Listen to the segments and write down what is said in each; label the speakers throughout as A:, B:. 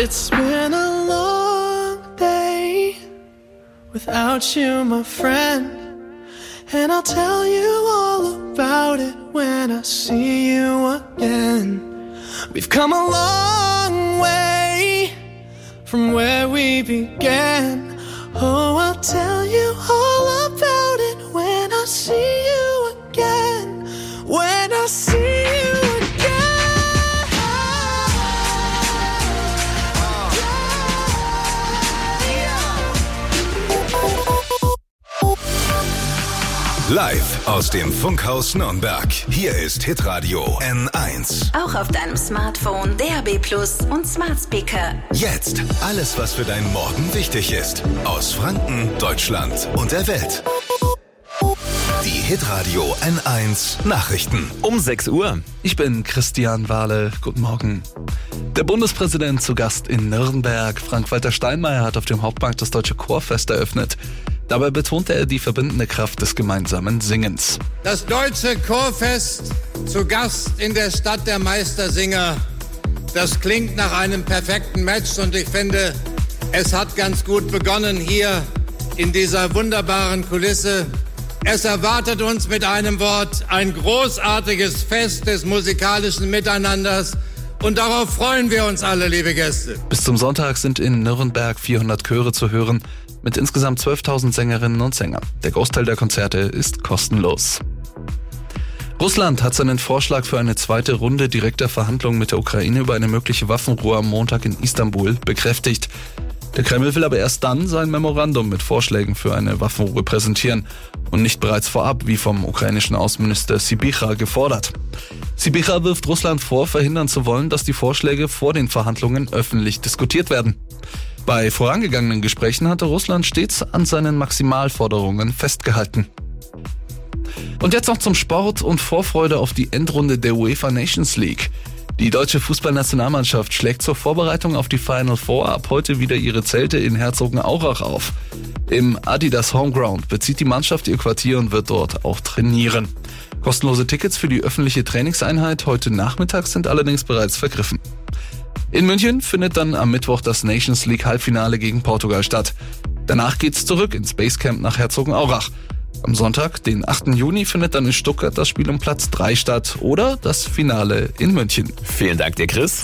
A: It's been a long day without you, my friend. And I'll tell you all about it when I see you again. We've come a long way from where we began. Oh, I'll tell you all about it when I see you again. When I see you again.
B: Live aus dem Funkhaus Nürnberg. Hier ist Hitradio N1.
C: Auch auf deinem Smartphone, DAB+ und Smart Speaker.
B: Jetzt alles, was für deinen Morgen wichtig ist. Aus Franken, Deutschland und der Welt. Die Hitradio N1 Nachrichten.
D: Um 6 Uhr.
E: Ich bin Christian Wahle. Guten Morgen. Der Bundespräsident zu Gast in Nürnberg. Frank-Walter Steinmeier hat auf dem Hauptmarkt das Deutsche Chorfest eröffnet. Dabei betonte er die verbindende Kraft des gemeinsamen Singens.
F: Das Deutsche Chorfest zu Gast in der Stadt der Meistersinger. Das klingt nach einem perfekten Match und ich finde, es hat ganz gut begonnen hier in dieser wunderbaren Kulisse. Es erwartet uns mit einem Wort ein großartiges Fest des musikalischen Miteinanders. Und darauf freuen wir uns alle, liebe Gäste.
E: Bis zum Sonntag sind in Nürnberg 400 Chöre zu hören, mit insgesamt 12.000 Sängerinnen und Sängern. Der Großteil der Konzerte ist kostenlos. Russland hat seinen Vorschlag für eine zweite Runde direkter Verhandlungen mit der Ukraine über eine mögliche Waffenruhe am Montag in Istanbul bekräftigt. Der Kreml will aber erst dann sein Memorandum mit Vorschlägen für eine Waffenruhe präsentieren und nicht bereits vorab, wie vom ukrainischen Außenminister Sybiha gefordert. Sybiha wirft Russland vor, verhindern zu wollen, dass die Vorschläge vor den Verhandlungen öffentlich diskutiert werden. Bei vorangegangenen Gesprächen hatte Russland stets an seinen Maximalforderungen festgehalten. Und jetzt noch zum Sport und Vorfreude auf die Endrunde der UEFA Nations League. Die deutsche Fußballnationalmannschaft schlägt zur Vorbereitung auf die Final Four ab heute wieder ihre Zelte in Herzogenaurach auf. Im Adidas Homeground bezieht die Mannschaft ihr Quartier und wird dort auch trainieren. Kostenlose Tickets für die öffentliche Trainingseinheit heute Nachmittag sind allerdings bereits vergriffen. In München findet dann am Mittwoch das Nations League Halbfinale gegen Portugal statt. Danach geht's zurück ins Basecamp nach Herzogenaurach. Am Sonntag, den 8. Juni, findet dann in Stuttgart das Spiel um Platz 3 statt oder das Finale in München.
D: Vielen Dank dir, Chris.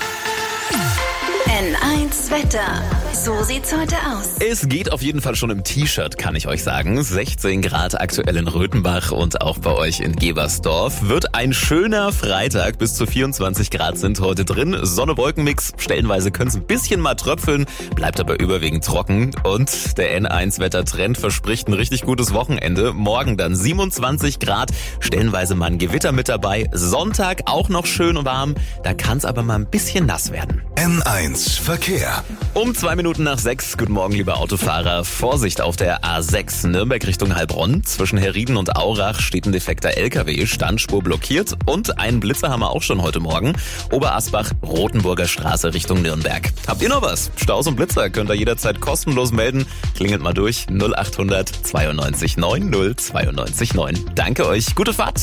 C: N1 Wetter. So sieht's heute aus.
D: Es geht auf jeden Fall schon im T-Shirt, kann ich euch sagen. 16 Grad aktuell in Röthenbach und auch bei euch in Gebersdorf. Wird ein schöner Freitag. Bis zu 24 Grad sind heute drin. Sonne-Wolken-Mix. Stellenweise können es ein bisschen mal tröpfeln, bleibt aber überwiegend trocken. Und der N1-Wettertrend verspricht ein richtig gutes Wochenende. Morgen dann 27 Grad. Stellenweise mal ein Gewitter mit dabei. Sonntag auch noch schön warm. Da kann es aber mal ein bisschen nass werden.
B: N1 Verkehr.
D: Um 2 Minuten nach 6. Guten Morgen, liebe Autofahrer. Vorsicht auf der A6 Nürnberg Richtung Heilbronn. Zwischen Herrieden und Aurach steht ein defekter LKW. Standspur blockiert. Und einen Blitzer haben wir auch schon heute Morgen. Oberasbach, Rotenburger Straße Richtung Nürnberg. Habt ihr noch was? Staus und Blitzer könnt ihr jederzeit kostenlos melden. Klingelt mal durch. 0800 92 9 092 9. Danke euch. Gute Fahrt.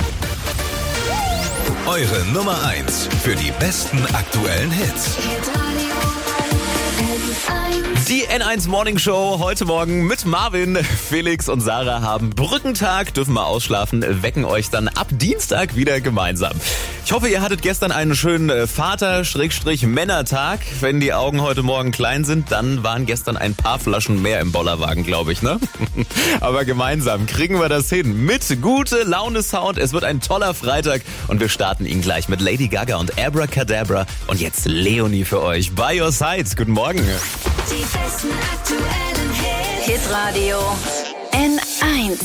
B: Eure Nummer 1 für die besten aktuellen Hits.
D: Die N1 Morning Show heute Morgen mit Marvin, Felix und Sarah haben Brückentag, dürfen mal ausschlafen, wecken euch dann ab Dienstag wieder gemeinsam. Ich hoffe, ihr hattet gestern einen schönen Vater-Männertag. Wenn die Augen heute Morgen klein sind, dann waren gestern ein paar Flaschen mehr im Bollerwagen, glaube ich, ne? Aber gemeinsam kriegen wir das hin mit gute Laune Sound. Es wird ein toller Freitag und wir starten ihn gleich mit Lady Gaga und Abracadabra. Und jetzt Leonie für euch. By your side. Guten Morgen.
C: Die besten aktuellen Hits. Hitradio N1.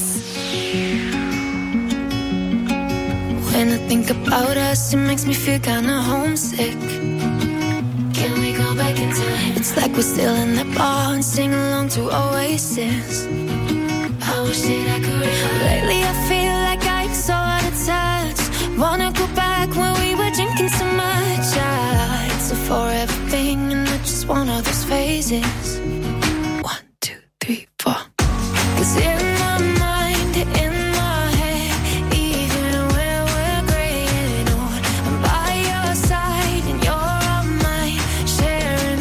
G: When I think about us, it makes me feel kinda homesick. Can we go back in time? It's like we're still in that bar and sing along to Oasis. I wish that I could. Lately I feel like I'm so out of touch. Wanna go back when we were drinking so much. It's a forever thing and I just want all those phases. 1, 2, 3, 4. 'Cause in my mind, in my head, even when we're graying old, I'm by your side and you're on mine, sharing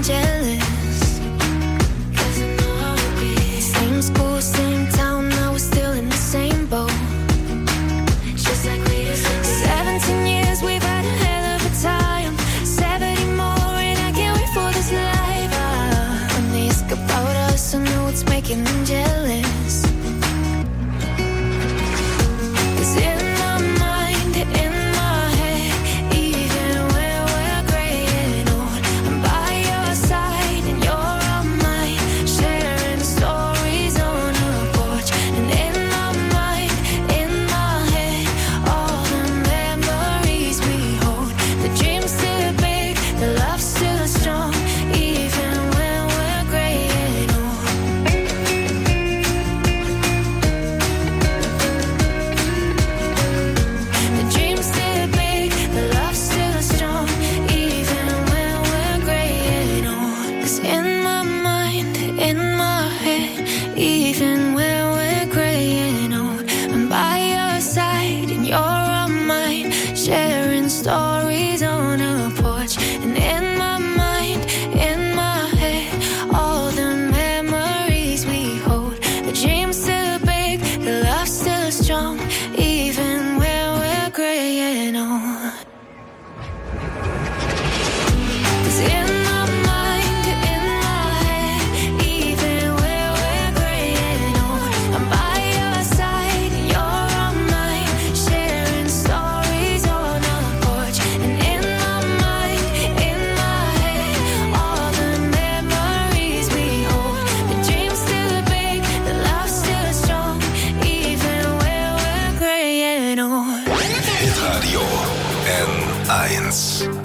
G: jealous. 'Cause I know how it be. Same school, same town, now we're still in the same boat. Just like we used to be. 17 years, we've had a hell of a time. 70 more, and I can't wait for this life. When they ask about us, I know it's making them jealous. 'Cause in my mind, in my head, even when we're gray and old, I'm by your side and you're on mine, sharing stories on a porch. And in my mind, in my head, all the memories we hold. The dream's still big, the love's still strong, even when we're gray and old. The dream's still big, the love's still strong, even when we're gray and old. 'Cause in my mind, in my head, even when we're gray and old, I'm by your side and you're on mine, sharing stories on a porch. And in my mind, in my head, all the memories we hold. The dream's still big, the love's still strong, even when we're gray and old. 'Cause in my mind, in my head, even when we're gray and old, I'm by your side and you're on mine, sharing stories on a porch. And in my mind, in my head, all the memories we hold. The dream's still big, the love's still strong, even when we're gray and old.
B: Hitradio N1.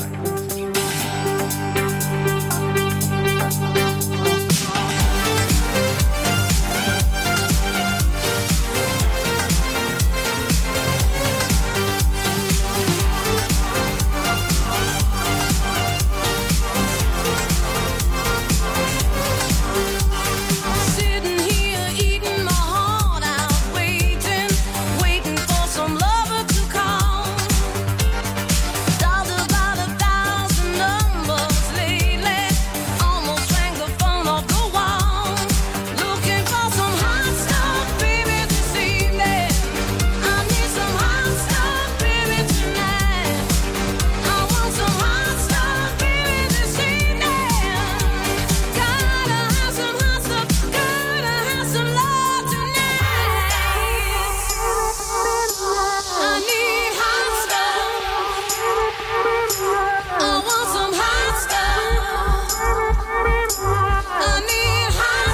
H: Sitting here eating my heart out, waiting for some lover to call. Dialed about 1,000 numbers lately, almost rang the phone off the wall. Looking for some hot stuff, baby, this evening. I need some hot stuff, baby, tonight. I want some hot stuff, baby, this evening. Gotta have some hot stuff, gotta have some love tonight. I need hot stuff. I want some hot stuff. I need hot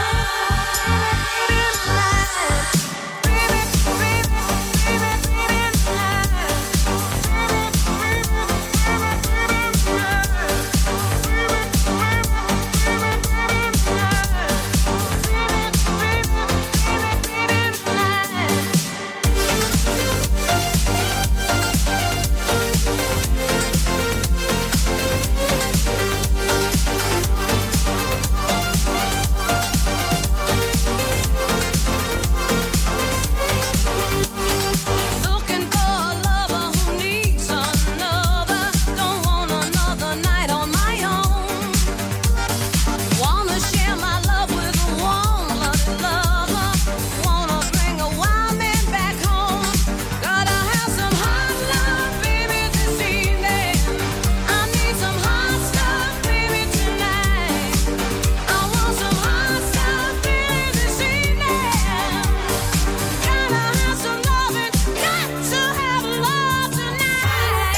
H: Looking for a lover who needs another. Don't want another night on my own. Wanna share my love with a warm-blooded lover. Wanna bring a wild man back home. Gotta have some hot love, baby, this evening. I need some hot stuff, baby, tonight. I want some hot stuff, baby, this evening. Gotta have some loving, got to have love tonight.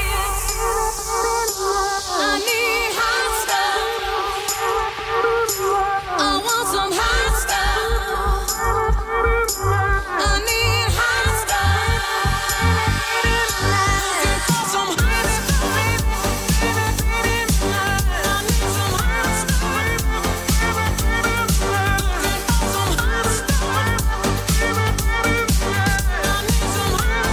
H: I need hot stuff. I want some hot stuff. I need hot stuff. Looking for some hot stuff, baby. I need some hot stuff. Looking for some hot stuff. I need some hot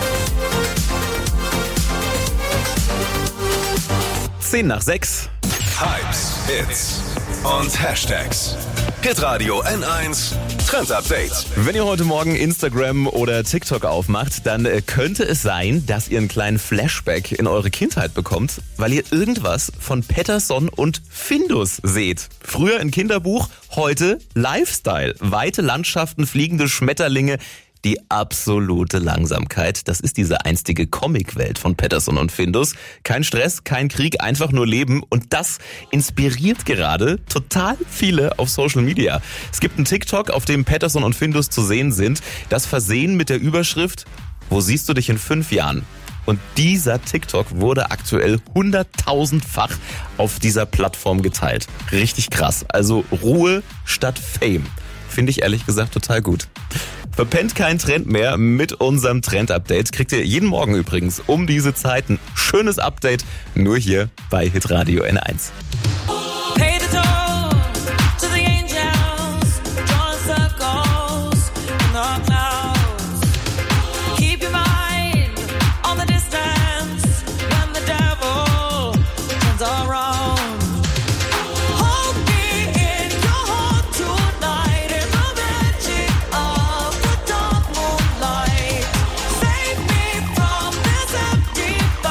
D: Zehn nach 6.
B: Hypes, Hits und Hashtags. Hitradio N1 Trend Update.
D: Wenn ihr heute Morgen Instagram oder TikTok aufmacht, dann könnte es sein, dass ihr einen kleinen Flashback in eure Kindheit bekommt, weil ihr irgendwas von Pettersson und Findus seht. Früher ein Kinderbuch, heute Lifestyle. Weite Landschaften, fliegende Schmetterlinge. Die absolute Langsamkeit, das ist diese einstige Comicwelt von Pettersson und Findus. Kein Stress, kein Krieg, einfach nur Leben. Und das inspiriert gerade total viele auf Social Media. Es gibt einen TikTok, auf dem Pettersson und Findus zu sehen sind. Das versehen mit der Überschrift: Wo siehst du dich in 5 Jahren? Und dieser TikTok wurde aktuell 100.000-fach auf dieser Plattform geteilt. Richtig krass. Also Ruhe statt Fame. Finde ich ehrlich gesagt total gut. Verpennt kein Trend mehr mit unserem Trend-Update. Kriegt ihr jeden Morgen übrigens um diese Zeit ein schönes Update, nur hier bei Hitradio N1.
H: Pay the toll to the angels, drawing circles in the clouds. Keep your mind on the distance when the devil turns around. Hold me in your heart tonight in the magic of the dark moonlight. Save me from this empty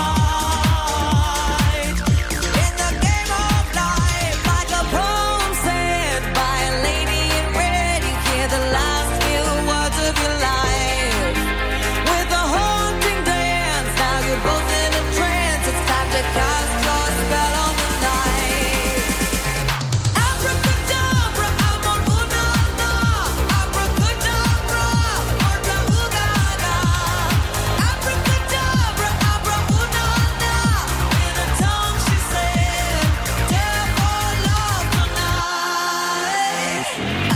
H: fight. In the game of life, like a poem said by a lady in red, you hear the last few words of your life. With a haunting dance, now you're both in a trance. It's time to cast your spell on the night. Abracadabra, I'm on Unana. Abracadabra, Orta Ugada. Abracadabra, Abra Unana. In a tongue she said, "Dare for love tonight."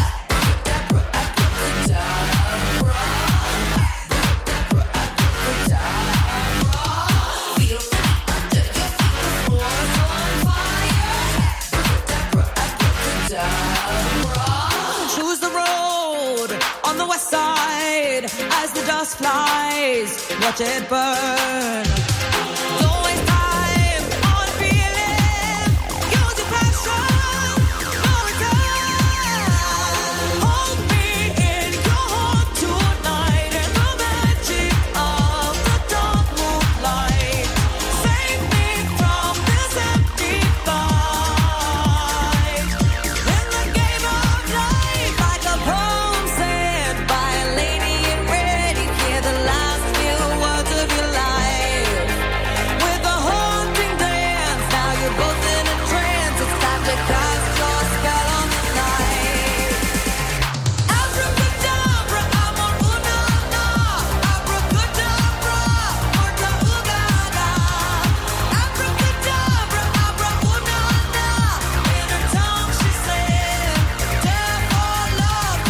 H: Choose the road on the west side as the dust flies. Watch it burn. Don't waste time on feeling. Use your passion. No return. Hold me in your heart tonight in the magic of the dark moonlight. Save me from this empty fight. In the game of life, like a poem said by a lady in red, you hear the last few words of your life. With a haunting dance, now you're both in a trance. It's time to cast your spell on the night. Abracadabra, I'm on Unana. Abracadabra, Orta Ugada. Abracadabra, Abra Unana. In her tongue she said, "Dare for love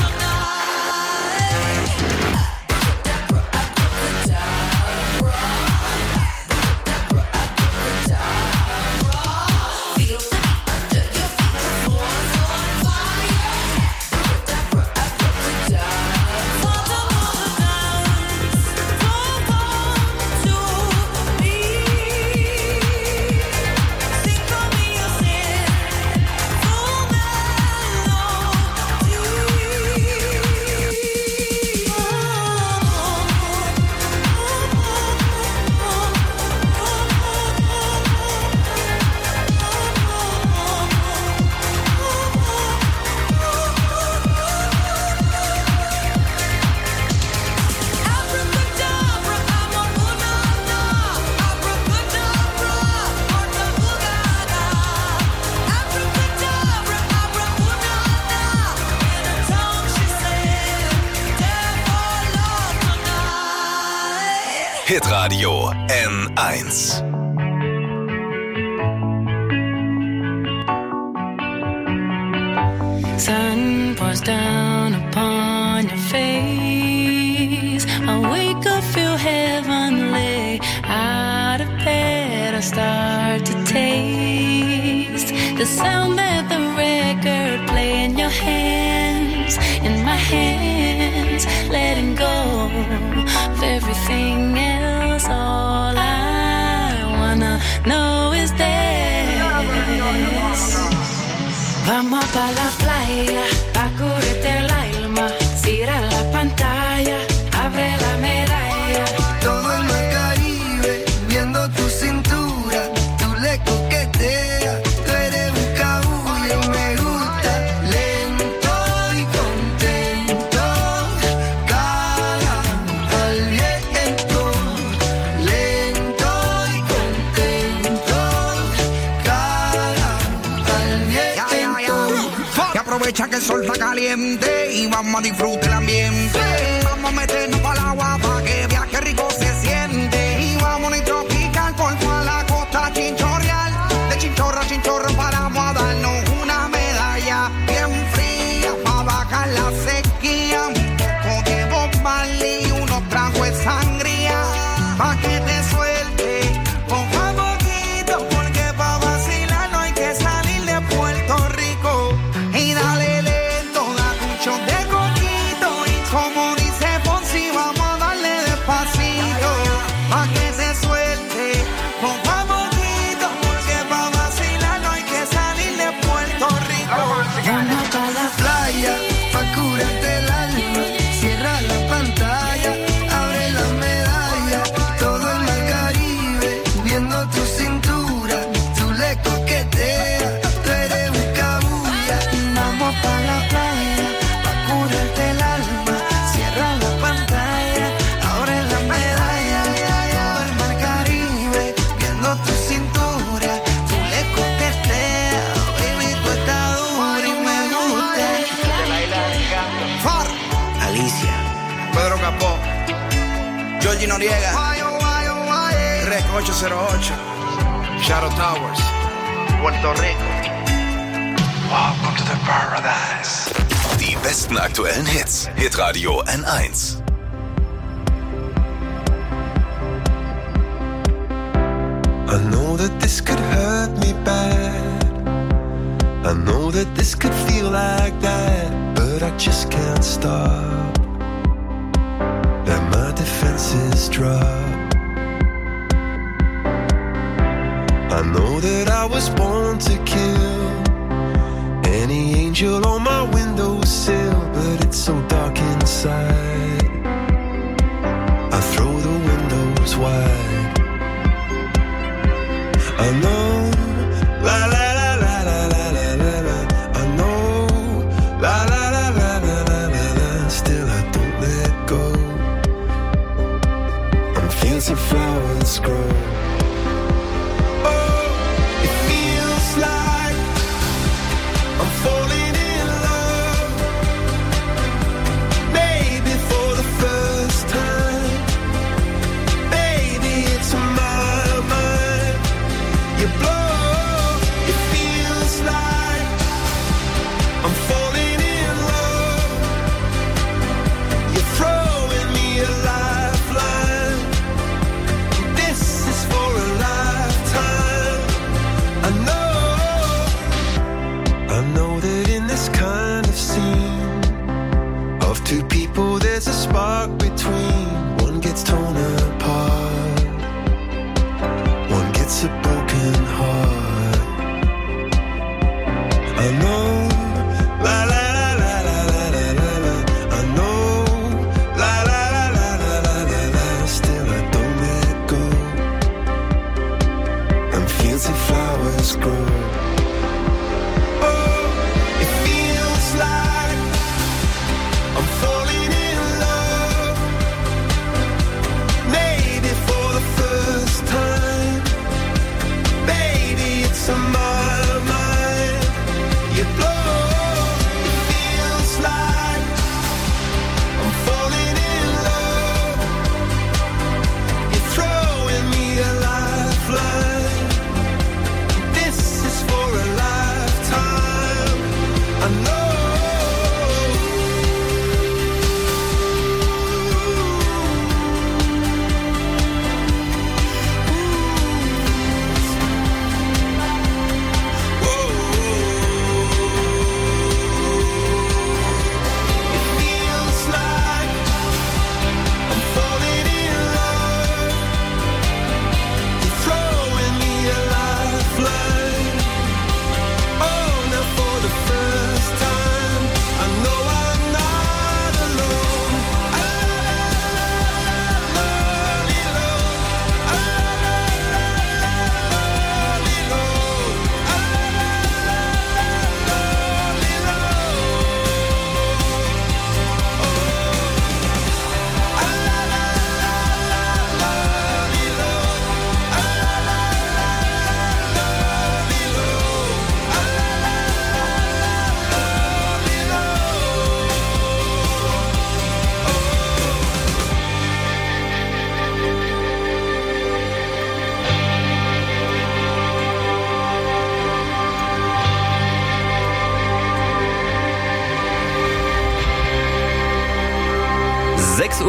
H: Abracadabra, I'm on Unana. Abracadabra, Orta Ugada. Abracadabra, Abra Unana. In her tongue she said, "Dare for love tonight."
B: Hitradio N1.
G: Sun pours down upon your face. I wake up, feel heavenly. Out of bed, I start to taste the sound that the record play in your hands, in my hands, letting go of everything else. All I wanna know is this. Vamos pa' la playa, pa' curarte el alma. Cierra la pantalla, abre la medalla.
A: Todo el mar Caribe, viendo tu cintura, tú le coqueteas, tú eres un cabullo, me gusta. Lento y contento, cara al viento. Lento y contento, cara al viento.
I: Y aprovecha que el sol está caliente y vamos a disfrutar el ambiente. Vamos a meternos para el agua para que viaje rico se siente. Y vamos a tropical por toda la costa chinchorreal. De chinchorro a chinchorro paramos a darnos una medalla bien fría para bajar la sequía. Un poco de Bob Marley y unos tragos de sangría pa' que te suelte poco a poquito, porque pa' vacilar no hay que salir de Puerto Rico. Y dale lento, da un shot de coquito y como dice Fonsi, vamos a darle despacito pa' que se suelte poco a poquito, porque pa' vacilar no hay que salir de Puerto Rico.
G: Vamos pa' la
A: Playa, pa' curarte el alma. Cierra la pantalla, abre la medalla. Todo el mar Caribe, viendo tu cintura, tú le coqueteas, tú eres un cabulla.
G: Vamos pa' la playa, pa' curarte el alma. Cierra la pantalla, abre la medalla.
A: Todo el mar Caribe, viendo tu cintura, tú le coqueteas, baby, tú estás dura y me gusta.
I: Far, Alicia, Pedro Capó, Georgie Noriega, Rec 808, Shadow Towers, Puerto Rico. Welcome to the paradise.
B: Die besten aktuellen Hits. Hitradio N1.
A: I know that this could hurt me bad. I know that this could feel like that, but I just can't stop. Let my defenses drop. I know that I was born to kill any angel on my windowsill, but it's so dark inside. I throw the windows wide. I know, la la la la la la la la la. I know, la la la la la la la la. Still I don't let go. And fields of flowers grow. Oh, it feels like I'm falling in love. Maybe for the first time. Baby, it's my mind. You blow, it feels like I'm falling in love. You're throwing me a lifeline. This is for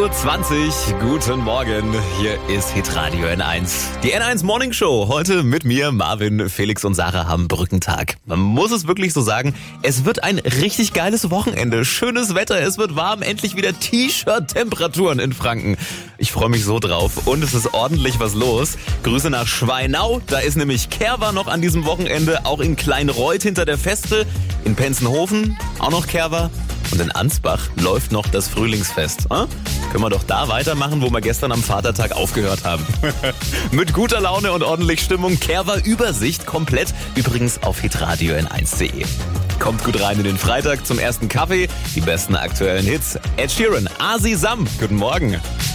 D: 6:20 Uhr, guten Morgen, hier ist Hitradio N1. Die N1 Morning Show, heute mit mir, Marvin, Felix und Sarah haben Brückentag. Man muss es wirklich so sagen, es wird ein richtig geiles Wochenende. Schönes Wetter, es wird warm, endlich wieder T-Shirt-Temperaturen in Franken. Ich freue mich so drauf und es ist ordentlich was los. Grüße nach Schweinau, da ist nämlich Kerwa noch an diesem Wochenende, auch in Kleinreuth hinter der Feste, in Penzenhofen auch noch Kerwa. Und in Ansbach läuft noch das Frühlingsfest. Können wir doch da weitermachen, wo wir gestern am Vatertag aufgehört haben. Mit guter Laune und ordentlich Stimmung. Kerwa Übersicht komplett. Übrigens auf hitradio n1.de. Kommt gut rein in den Freitag zum ersten Kaffee. Die besten aktuellen Hits. Ed Sheeran, Asi Sam. Guten Morgen.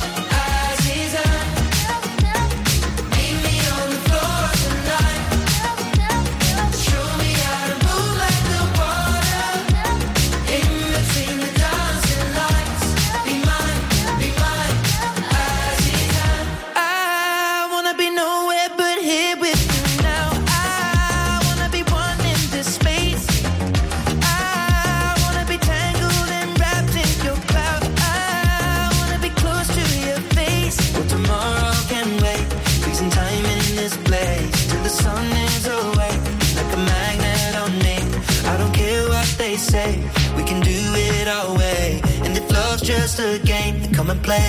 A: We can do it our way, and if love's just a game, then come and play.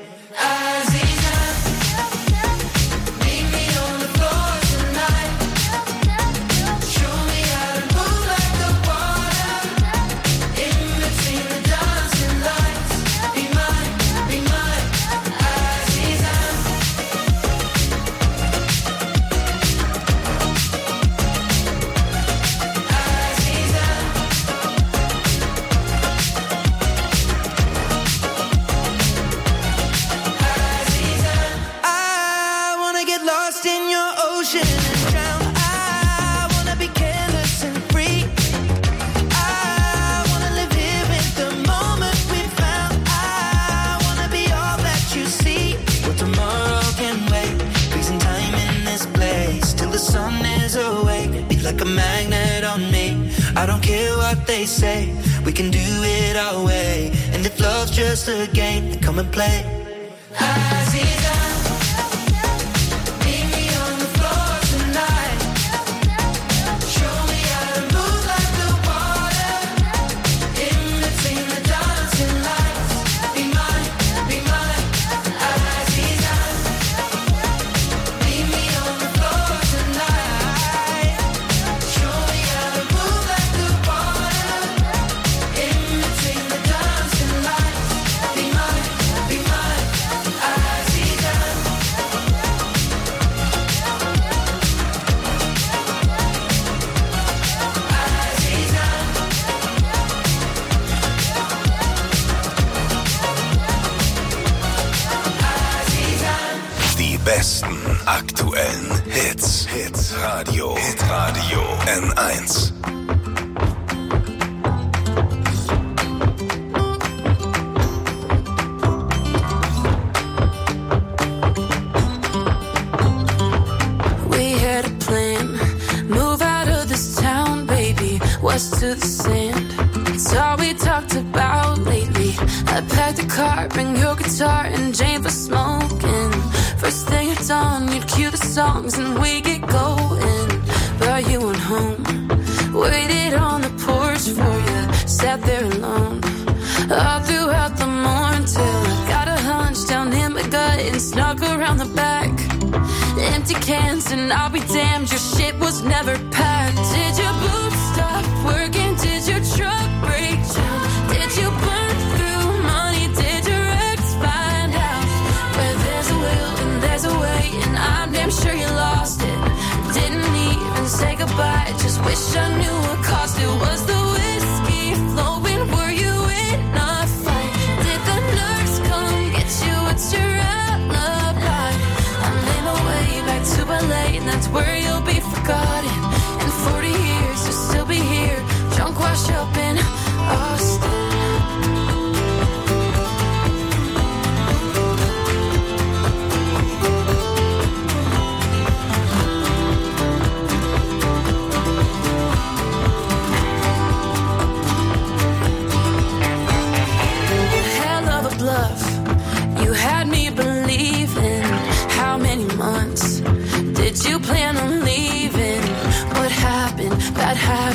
A: Like a magnet on me. I don't care what they say. We can do it our way. And if love's just a game, then come and play.
B: Besten aktuellen Hits. Hitradio N1.
G: We had a plan, move out of this town, baby, west to the sand. It's all we talked about lately. I packed a car, bring your guitar and Jane for smoking. First thing at dawn, you'd cue the songs and we get going. But you went home, waited on the porch for you, sat there alone. All throughout the morning till I got a hunch down in my gut and snuck around the back. Empty cans and I'll be damned, your shit was never packed. Did your boots stop working? Did your truck break down? Did you burn through money? Did your ex find out? Where there's a will and there's a way, and I'm damn sure you lost it. Didn't even say goodbye, just wish I knew what cost it. Was the whiskey flowing? Were you in a fight? Did the nurse come get you? What's your alibi? I'm in my way back to LA, and that's where you'll be forgotten. In 40 years you'll still be here, drunk, washed up in Austin.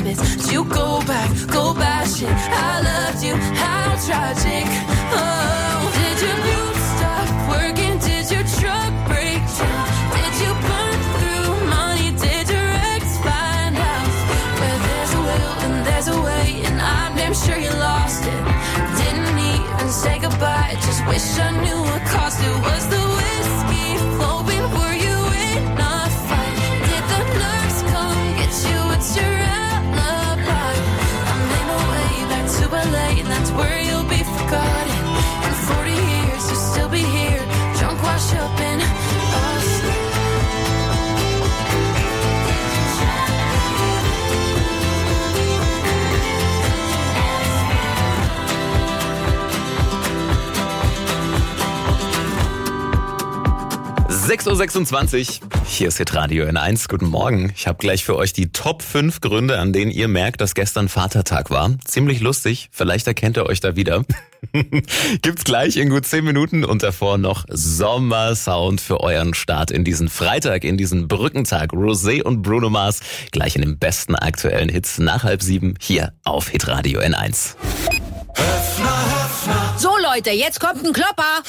H: minutes. You go back shit. I loved you, how tragic. Oh, did your boot stop working? Did your truck break down? Did you burn through money? Did your ex find out? Where there's a will and there's a way, and I'm damn sure you lost it. Didn't even say goodbye, just wish I knew what cost it. Was the whiskey flowing? Were you in a fight? Did the nurse come get you? It's your alibi. I'm in a way back to LA, and that's where you'll be forgotten. In 40 years, you'll still be here, drunk, washed up in Austin.
D: 6.26 Uhr, hier ist Hitradio N1. Guten Morgen. Ich habe gleich für euch die Top 5 Gründe, an denen ihr merkt, dass gestern Vatertag war. Ziemlich lustig, vielleicht erkennt ihr euch da wieder. Gibt's gleich in gut 10 Minuten und davor noch Sommersound für euren Start in diesen Freitag, in diesen Brückentag. Rosé und Bruno Mars gleich in den besten aktuellen Hits nach 6:30 hier auf Hitradio N1.
J: So Leute, jetzt kommt ein Klopper.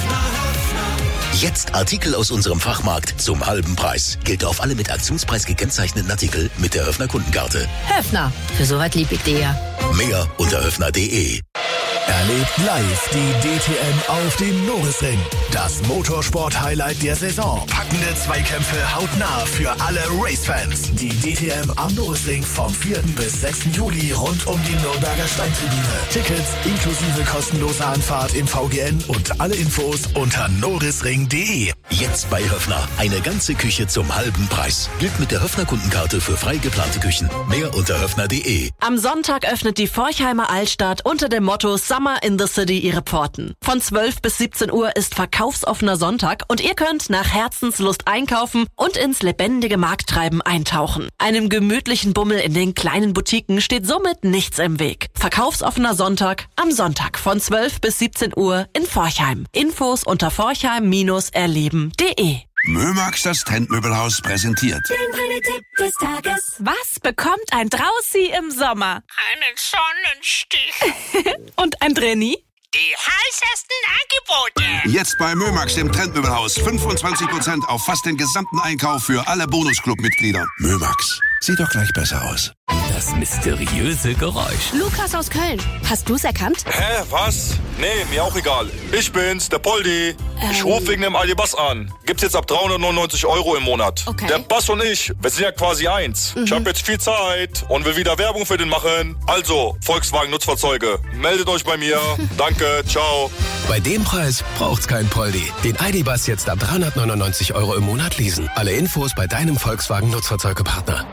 K: Jetzt Artikel aus unserem Fachmarkt zum halben Preis. Gilt auf alle mit Aktionspreis gekennzeichneten Artikel mit der Höfner Kundenkarte.
J: Höfner, für sowas lieb ich dir ja.
K: Mehr unter höfner.de.
B: Erlebt live die DTM auf dem Norrisring. Das Motorsport-Highlight der Saison. Packende Zweikämpfe hautnah für alle Racefans. Die DTM am Norrisring vom 4. bis 6. Juli rund um die Nürnberger Steintribüne. Tickets inklusive kostenloser Anfahrt im VGN und alle Infos unter norrisring.de.
K: Jetzt bei Höfner. Eine ganze Küche zum halben Preis. Gilt mit der Höfner Kundenkarte für frei geplante Küchen. Mehr unter höfner.de.
L: Am Sonntag öffnet die Forchheimer Altstadt unter dem Motto Summer in the City ihre Pforten. Von 12 bis 17 Uhr ist verkaufsoffener Sonntag und ihr könnt nach Herzenslust einkaufen und ins lebendige Markttreiben eintauchen. Einem gemütlichen Bummel in den kleinen Boutiquen steht somit nichts im Weg. Verkaufsoffener Sonntag am Sonntag von 12 bis 17 Uhr in Forchheim. Infos unter forchheim-erleben.de.
M: Mömax, das Trendmöbelhaus, präsentiert.
N: Der Tipp des Tages.
O: Was bekommt ein Draußi im Sommer?
P: Einen Sonnenstich.
O: Und ein Drenni?
P: Die heißesten Angebote.
M: Jetzt bei Mömax, dem Trendmöbelhaus. 25% auf fast den gesamten Einkauf für alle Bonusclub-Mitglieder. Mömax, sieht doch gleich besser aus.
Q: Das mysteriöse Geräusch.
R: Lukas aus Köln. Hast du's erkannt?
S: Hä, was? Nee, mir auch egal. Ich bin's, der Poldi. Ich rufe wegen dem Aldi Bass an. Gibt's jetzt ab 399 € im Monat.
R: Okay.
S: Der Bass und ich, wir sind ja quasi eins. Ich habe jetzt viel Zeit und will wieder Werbung für den machen. Also, Volkswagen Nutzfahrzeuge, meldet euch bei mir. Danke, ciao.
T: Bei dem Preis braucht's kein Poldi. Den Aldi Bass jetzt ab 399 € im Monat leasen. Alle Infos bei deinem Volkswagen Nutzfahrzeugepartner.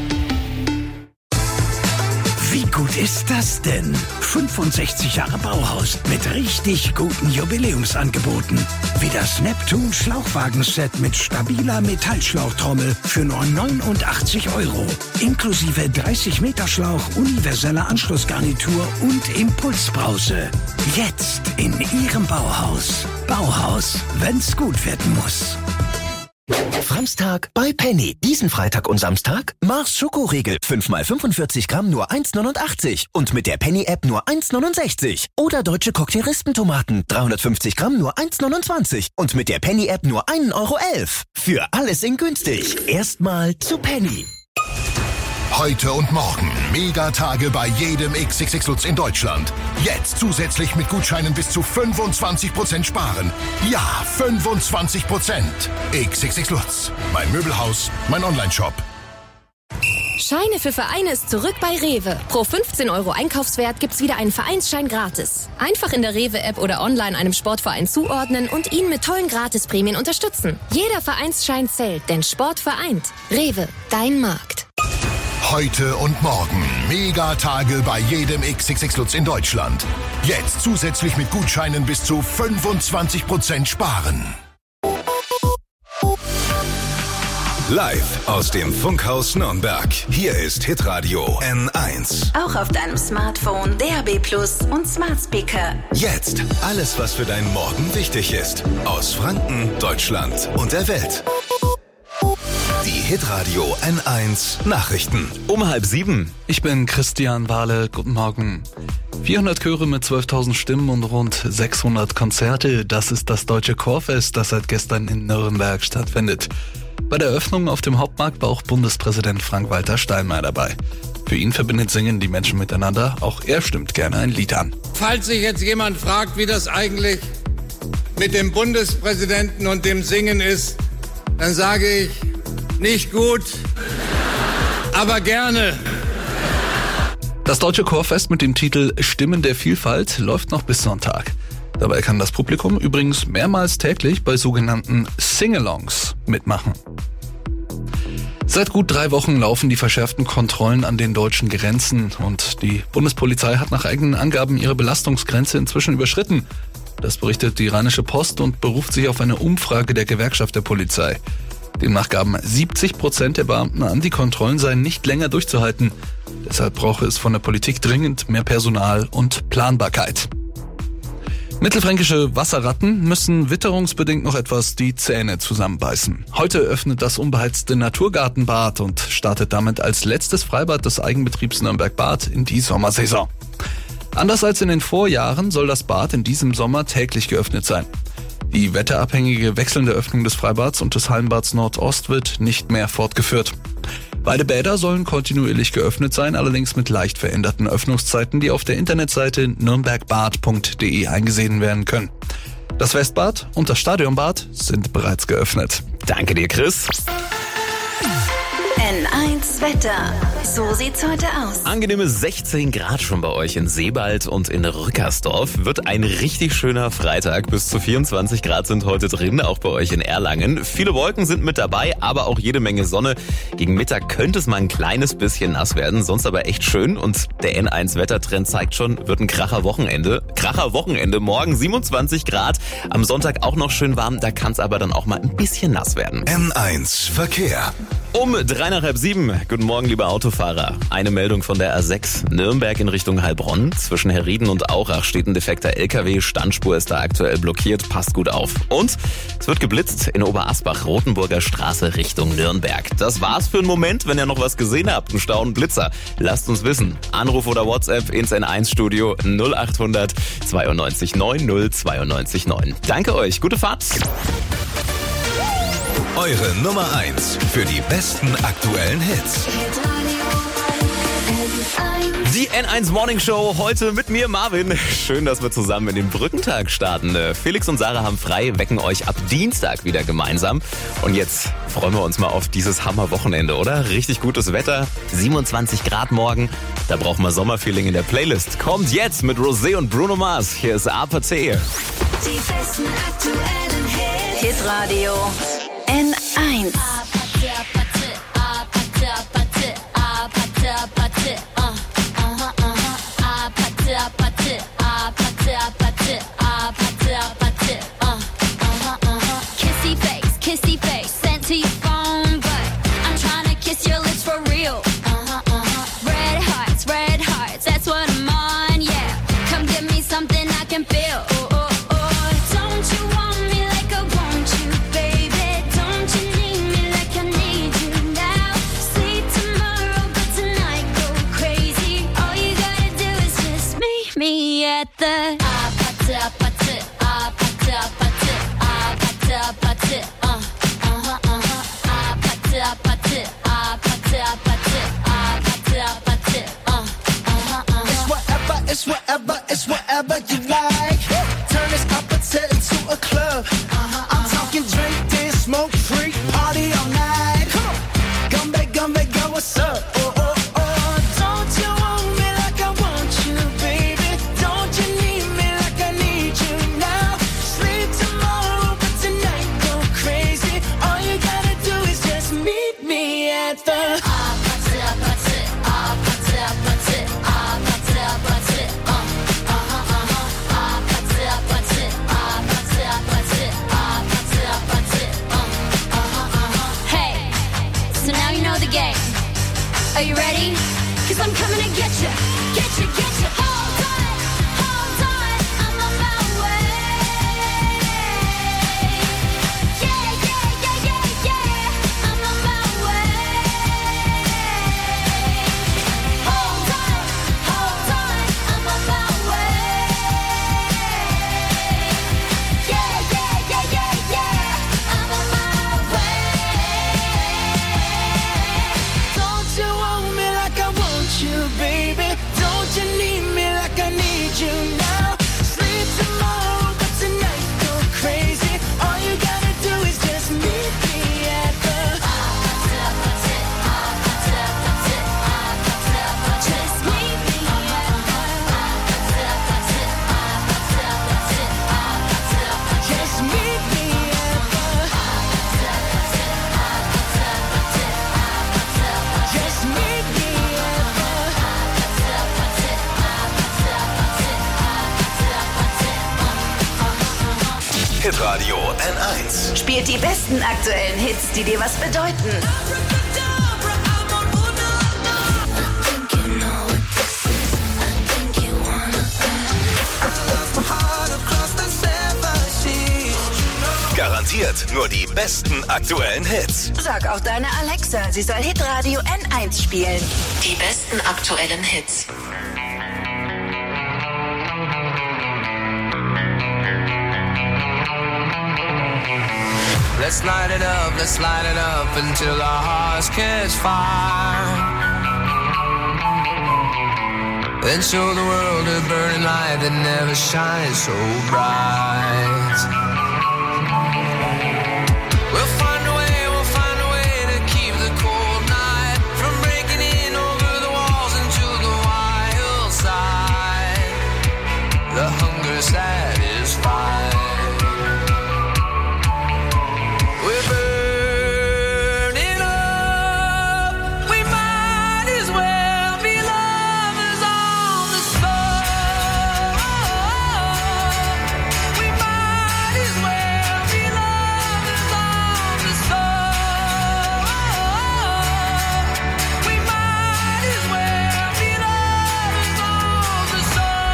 U: Wie gut ist das denn? 65 Jahre Bauhaus mit richtig guten Jubiläumsangeboten. Wie das Neptun Schlauchwagenset mit stabiler Metallschlauchtrommel für nur 89 €. Inklusive 30 Meter Schlauch, universeller Anschlussgarnitur und Impulsbrause. Jetzt in Ihrem Bauhaus. Bauhaus, wenn's gut werden muss.
K: Framstag bei Penny. Diesen Freitag und Samstag Mars Schokoriegel. 5 mal 45 Gramm nur 1,89. Und mit der Penny-App nur 1,69. Oder deutsche Cocktail-Rispentomaten. 350 Gramm nur 1,29. Und mit der Penny-App nur 1,11 €. Für alles in günstig. Erstmal zu Penny.
B: Heute und morgen Megatage bei jedem XXX Lutz in Deutschland. Jetzt zusätzlich mit Gutscheinen bis zu 25% sparen. Ja, 25%. XXX Lutz. Mein Möbelhaus, mein Onlineshop.
R: Scheine für Vereine ist zurück bei Rewe. Pro 15 € Einkaufswert gibt's wieder einen Vereinsschein gratis. Einfach in der Rewe-App oder online einem Sportverein zuordnen und ihn mit tollen Gratisprämien unterstützen. Jeder Vereinsschein zählt, denn Sport vereint. Rewe, dein Markt.
B: Heute und morgen Megatage bei jedem XXX Lutz in Deutschland. Jetzt zusätzlich mit Gutscheinen bis zu 25% sparen. Live aus dem Funkhaus Nürnberg. Hier ist Hitradio N1.
C: Auch auf deinem Smartphone, DAB+ und Smart Speaker.
B: Jetzt alles, was für deinen Morgen wichtig ist. Aus Franken, Deutschland und der Welt. Die Hitradio N1 Nachrichten.
D: Um 6:30.
E: Ich bin Christian Wahle, guten Morgen. 400 Chöre mit 12.000 Stimmen und rund 600 Konzerte. Das ist das Deutsche Chorfest, das seit gestern in Nürnberg stattfindet. Bei der Eröffnung auf dem Hauptmarkt war auch Bundespräsident Frank-Walter Steinmeier dabei. Für ihn verbindet Singen die Menschen miteinander. Auch er stimmt gerne ein Lied an.
F: Falls sich jetzt jemand fragt, wie das eigentlich mit dem Bundespräsidenten und dem Singen ist, dann sage ich, nicht gut, aber gerne.
E: Das Deutsche Chorfest mit dem Titel Stimmen der Vielfalt läuft noch bis Sonntag. Dabei kann das Publikum übrigens mehrmals täglich bei sogenannten Sing-Alongs mitmachen. Seit gut 3 Wochen laufen die verschärften Kontrollen an den deutschen Grenzen und die Bundespolizei hat nach eigenen Angaben ihre Belastungsgrenze inzwischen überschritten. Das berichtet die Rheinische Post und beruft sich auf eine Umfrage der Gewerkschaft der Polizei. Demnach gaben 70% der Beamten an, die Kontrollen seien nicht länger durchzuhalten. Deshalb brauche es von der Politik dringend mehr Personal und Planbarkeit. Mittelfränkische Wasserratten müssen witterungsbedingt noch etwas die Zähne zusammenbeißen. Heute öffnet das unbeheizte Naturgartenbad und startet damit als letztes Freibad des Eigenbetriebs Nürnberg-Bad in die Sommersaison. Anders als in den Vorjahren soll das Bad in diesem Sommer täglich geöffnet sein. Die wetterabhängige wechselnde Öffnung des Freibads und des Hallenbads Nordost wird nicht mehr fortgeführt. Beide Bäder sollen kontinuierlich geöffnet sein, allerdings mit leicht veränderten Öffnungszeiten, die auf der Internetseite nürnbergbad.de eingesehen werden können. Das Westbad und das Stadionbad sind bereits geöffnet.
D: Danke dir, Chris.
C: N1 Wetter. So sieht's heute aus.
D: Angenehme 16 Grad schon bei euch in Seebald und in Rückersdorf. Wird ein richtig schöner Freitag. Bis zu 24 Grad sind heute drin, auch bei euch in Erlangen. Viele Wolken sind mit dabei, aber auch jede Menge Sonne. Gegen Mittag könnte es mal ein kleines bisschen nass werden, sonst aber echt schön. Und der N1 Wettertrend zeigt schon, wird ein Kracher-Wochenende. Kracher-Wochenende, morgen 27 Grad. Am Sonntag auch noch schön warm, da kann es aber dann auch mal ein bisschen nass werden.
B: N1 Verkehr.
D: Um 6:03. Guten Morgen, liebe Autofahrer. Eine Meldung von der A6. Nürnberg in Richtung Heilbronn. Zwischen Herrieden und Aurach steht ein defekter LKW. Standspur ist da aktuell blockiert. Passt gut auf. Und es wird geblitzt in Oberasbach, Rotenburger Straße Richtung Nürnberg. Das war's für einen Moment. Wenn ihr noch was gesehen habt, einen Stau, einen Blitzer, lasst uns wissen. Anruf oder WhatsApp ins N1-Studio 0800 92 90 92 9. Danke euch. Gute Fahrt.
B: Eure Nummer 1 für die besten aktuellen Hits.
D: Die N1 Morning Show heute mit mir, Marvin. Schön, dass wir zusammen in den Brückentag starten. Felix und Sarah haben frei, wecken euch ab Dienstag wieder gemeinsam. Und jetzt freuen wir uns mal auf dieses Hammerwochenende, oder? Richtig gutes Wetter, 27 Grad morgen. Da brauchen wir Sommerfeeling in der Playlist. Kommt jetzt mit Rosé und Bruno Mars. Hier ist APT.
C: Die besten aktuellen Hits. Hitradio N1.
G: Kissy face, sent to your phone, but I'm trying to kiss your lips for real. Red hearts, that's what I'm on, yeah. Come give me something I can feel. Don't you want me like I want you, baby? Don't you need me like I need you now? Sleep tomorrow, but tonight go crazy. All you gotta do is just meet me at the
A: It's whatever you like. Turn this opposite into a club. I'm talking drink, dance, smoke, freak, party all night. Come back, girl, what's up? Don't you want me like I want you, baby? Don't you need me like I need you now? Sleep tomorrow, but tonight go crazy. All you gotta do is just meet me at the
G: Are you ready? 'Cause I'm coming to get you. Hold on, I'm on my way. Yeah, I'm on my way.
B: Hitradio N1.
C: Spielt die besten aktuellen Hits, die dir was bedeuten.
B: Garantiert nur die besten aktuellen Hits.
C: Sag auch deiner Alexa, sie soll Hitradio N1 spielen. Die besten aktuellen Hits.
I: Let's light it up until our hearts catch fire. Then show the world a burning light that never shines so bright. We'll find a way to keep the cold night from breaking in over the walls into the wild side. The hunger satisfied. We're burning up. We might as well be lovers on the spot. We might as well be lovers on the spot. We might as well be lovers on the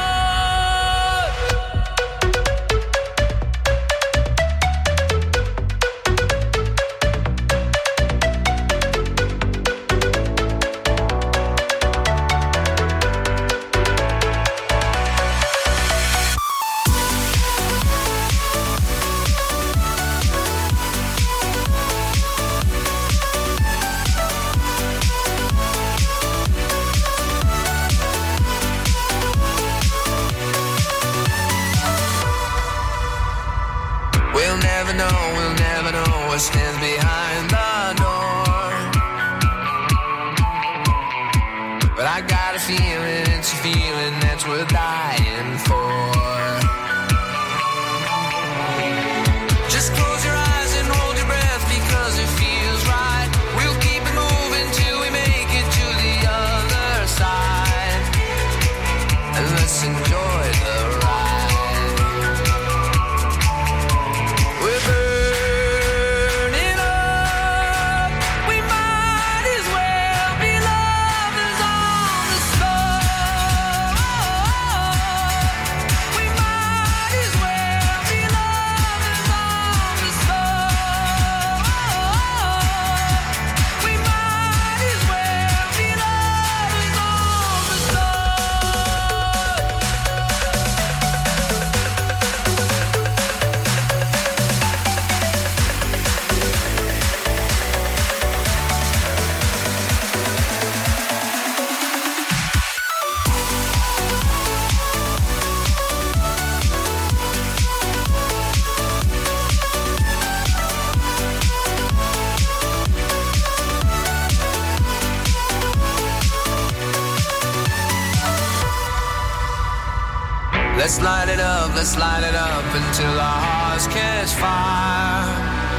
I: We'll never know what stands behind the door. But I got a feeling, it's a feeling that's worth dying for. Just close your eyes and hold your breath because it feels right. We'll keep it moving till we make it to the other side. And let's enjoy the ride. We're burning up. We might as well be lovers on the spot. We might as well be lovers on the spot. We might as well be lovers on the spot. Let's light it up until our hearts catch fire.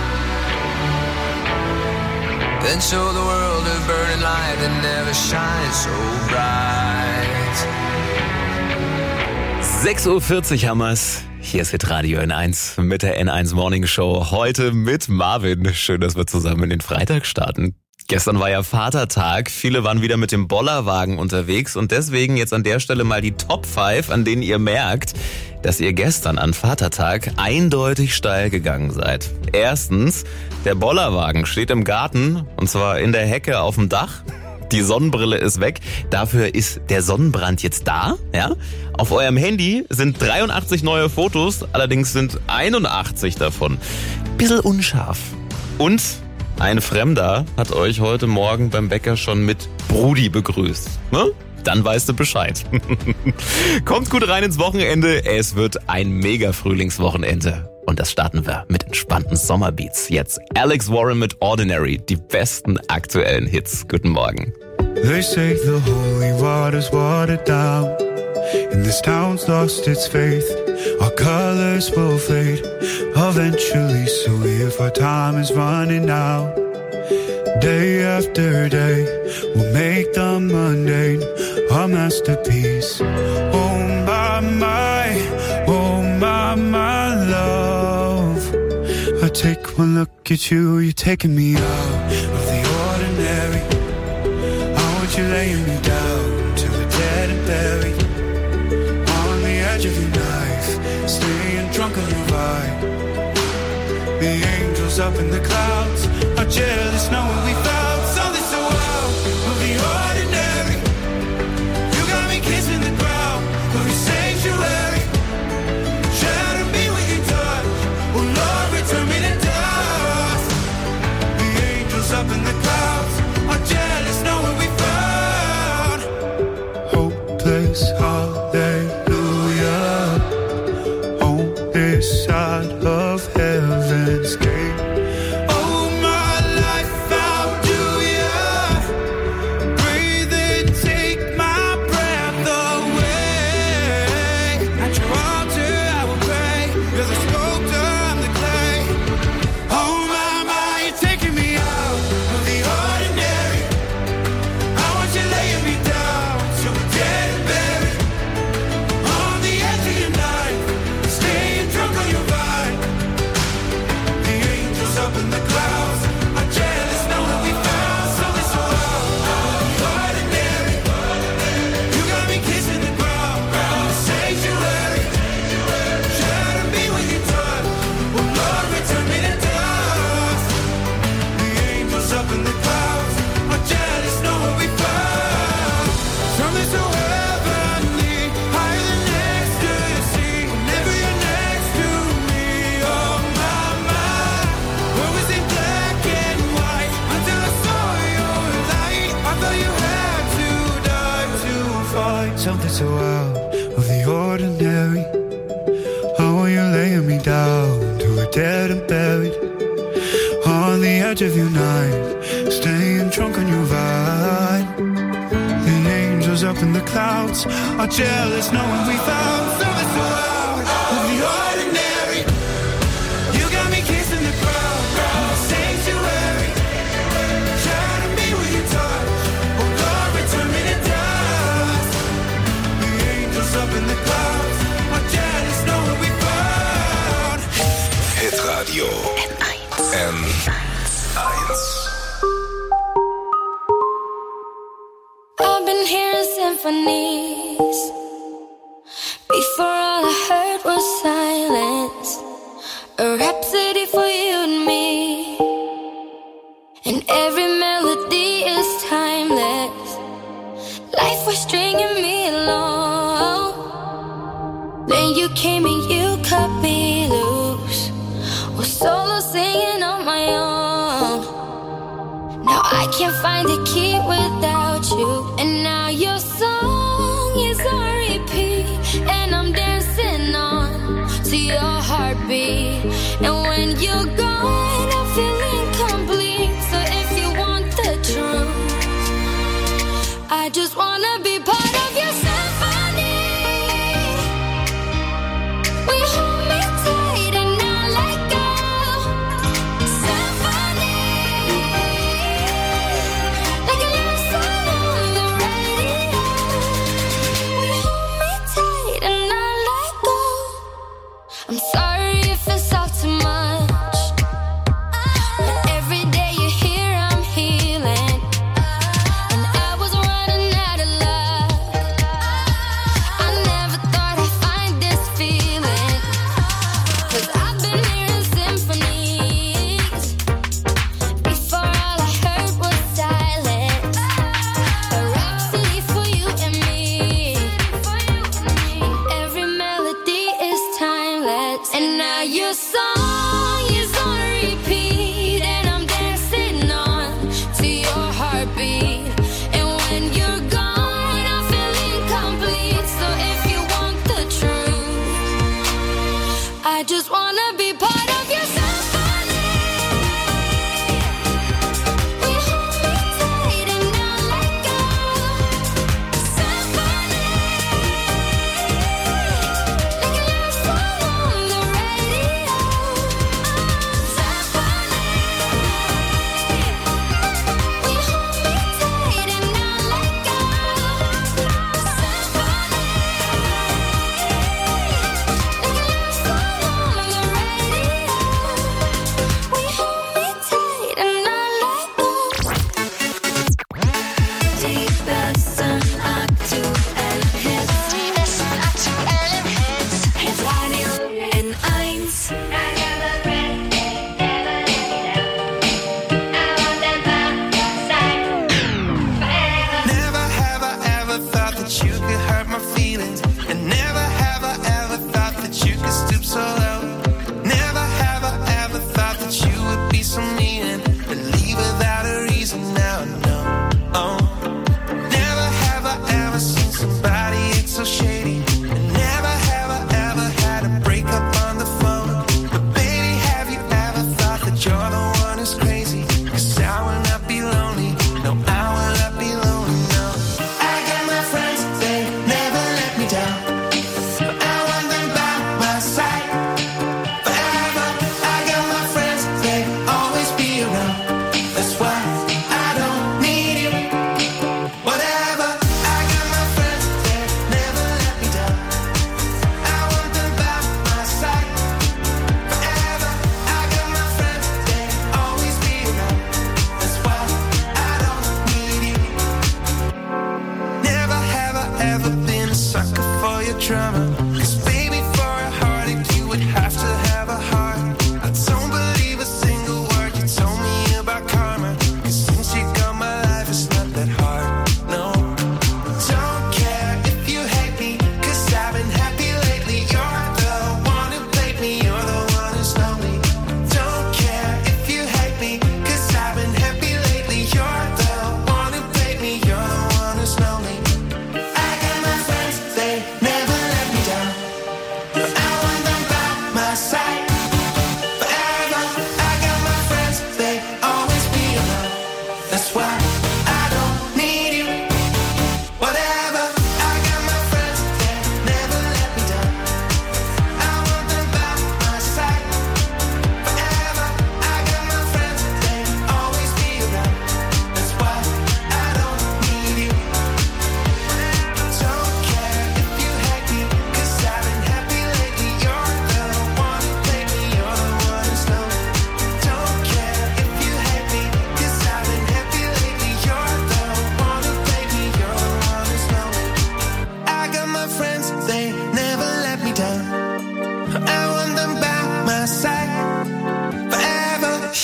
I: Then show the world a burning light that never shines so bright.
D: 6:40 Uhr haben wir's. Hier ist Hitradio N1 mit der N1 Morning Show. Heute mit Marvin. Schön, dass wir zusammen in den Freitag starten. Gestern war ja Vatertag, viele waren wieder mit dem Bollerwagen unterwegs und deswegen jetzt an der Stelle mal die Top 5, an denen ihr merkt, dass ihr gestern an Vatertag eindeutig steil gegangen seid. Erstens, der Bollerwagen steht im Garten und zwar in der Hecke auf dem Dach. Die Sonnenbrille ist weg, dafür ist der Sonnenbrand jetzt da. Ja? Auf eurem Handy sind 83 neue Fotos, allerdings sind 81 davon bisschen unscharf. Und ein Fremder hat euch heute Morgen beim Bäcker schon mit Brudi begrüßt. Ne? Dann weißt du Bescheid. Kommt gut rein ins Wochenende. Es wird ein mega Frühlingswochenende. Und das starten wir mit entspannten Sommerbeats. Jetzt Alex Warren mit Ordinary. Die besten aktuellen Hits. Guten Morgen.
V: They say the holy water's watered down, and this town's lost its faith. Our colors will fade eventually, so if our time is running out, day after day, we'll make the mundane our masterpiece. Oh my, my love. take one look at you, you're taking me out of the ordinary. I want you laying me down till we're dead and buried. On the edge of your knife, staying drunk on your vibe. The angels up in the clouds are jealous knowing we found something so out of the ordinary. You got me kissing the ground of your sanctuary. Shadow me with your touch. Oh Lord, return me to dust. The angels up in the clouds are jealous knowing we found hopeless hallelujah on this side of heaven's gate. Oh my life, how do ya breathe and take my breath away? At your altar I will pray. You're the sculptor, I'm the clay. Oh my, you're taking me out of the ordinary. I want you laying me down till we're dead and buried. On the edge of your knife, staying drunk on your vine. The angels up in the clouds are jealous knowing we found something so out of the ordinary. You got me kissing the ground of the sanctuary. Shadow me with your touch. Oh Lord, return me to dust. The angels up in the clouds are jealous knowing we found something so heavenly, higher than ecstasy. Whenever you're next to me, oh my, where was it black and white until I saw your light? I thought you had to die to find something so out of the ordinary. How are you laying me down till we're dead and buried? On the edge of your night, staying drunk on your vine. The angels up in the clouds are jealous knowing we found something so out of the ordinary. You got me kissing the ground of the sanctuary. Shadow me with your touch. Oh Lord, return me to dust. The angels up in the clouds are jealous knowing we found
T: Hitradio N1.
G: I've been hearing symphonies. Before all I heard was silence. A rhapsody for you and me. And every melody is timeless. Life was stringing me along. Then you came and you cut me loose. Was solo singing on my own. Now I can't find a key without you. And now your song is on repeat. And I'm dancing on to your heartbeat. And when you're gone, I feel incomplete. So if you want the truth, I just wanna be part of your symphony. We hold me tight and not let go. Symphony, like a love song on the radio. We hold me tight and not let go. I'm sorry if it's all too much, but every day you're here I'm healing. And I was running out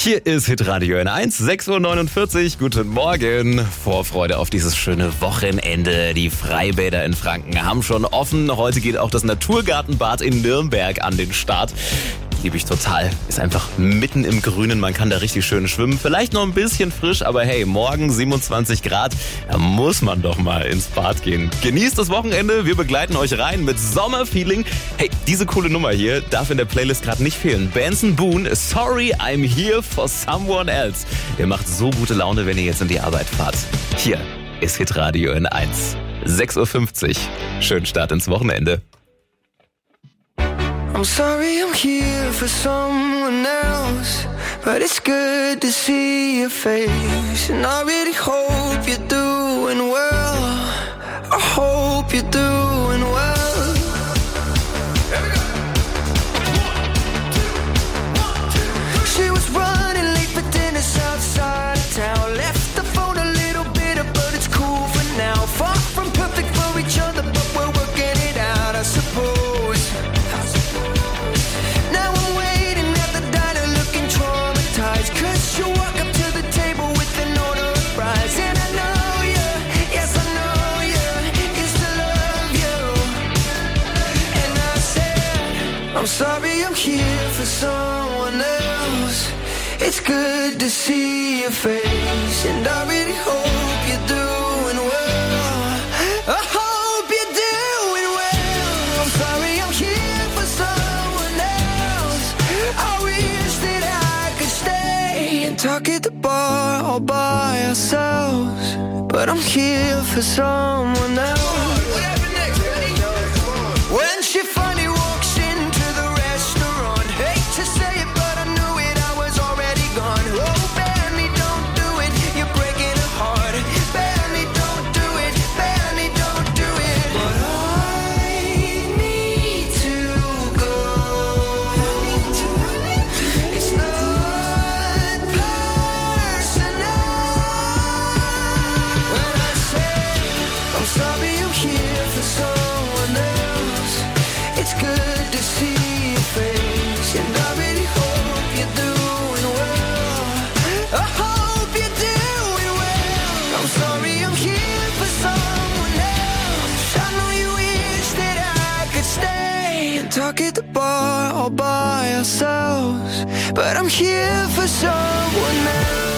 D: Hier ist Hitradio N1, 6.49 Uhr. Guten Morgen. Vorfreude auf dieses schöne Wochenende. Die Freibäder in Franken haben schon offen. Heute geht auch das Naturgartenbad in Nürnberg an den Start. Liebe ich total. Ist einfach mitten im Grünen. Man kann da richtig schön schwimmen. Vielleicht noch ein bisschen frisch, aber hey, morgen 27 Grad. Da muss man doch mal ins Bad gehen. Genießt das Wochenende. Wir begleiten euch rein mit Sommerfeeling. Hey, diese coole Nummer hier darf in der Playlist gerade nicht fehlen. Benson Boone, Sorry, I'm Here for Someone Else. Der macht so gute Laune, wenn ihr jetzt in die Arbeit fahrt. Hier ist Hitradio N1. 6.50 Uhr. Schönen Start ins Wochenende.
A: I'm sorry I'm here for someone else, but it's good to see your face. And I really hope you're doing well. I hope you're doing well. She was running late for dinner outside of town. Left the phone a little bitter, but it's cool for now. Far from perfect for each other, but we're working it out, I suppose. Cause you walk up to the table with an order of fries. And I know you, yes I know you, used to love you. And I said, I'm sorry I'm here for someone else. It's good to see your face, and I really hope you're doing well. I hope you're doing well. I'm sorry I'm here for someone else. I wish that I could stay and talk at the bar all by ourselves, but I'm here for someone else. When she finally walks into the restaurant, hate to say it, but I knew it, I was already gone. Oh, Benny, don't do it, you're breaking her heart. Benny, don't do it, Benny, don't do it. But I need to go. It's not personal. When I say I'm sorry I'm here for someone else, it's good to see your face, and I really hope you're doing well. I hope you're doing well. I'm sorry I'm here for someone else. I know you wish that I could stay and talk at the bar all by ourselves, but I'm here for someone else.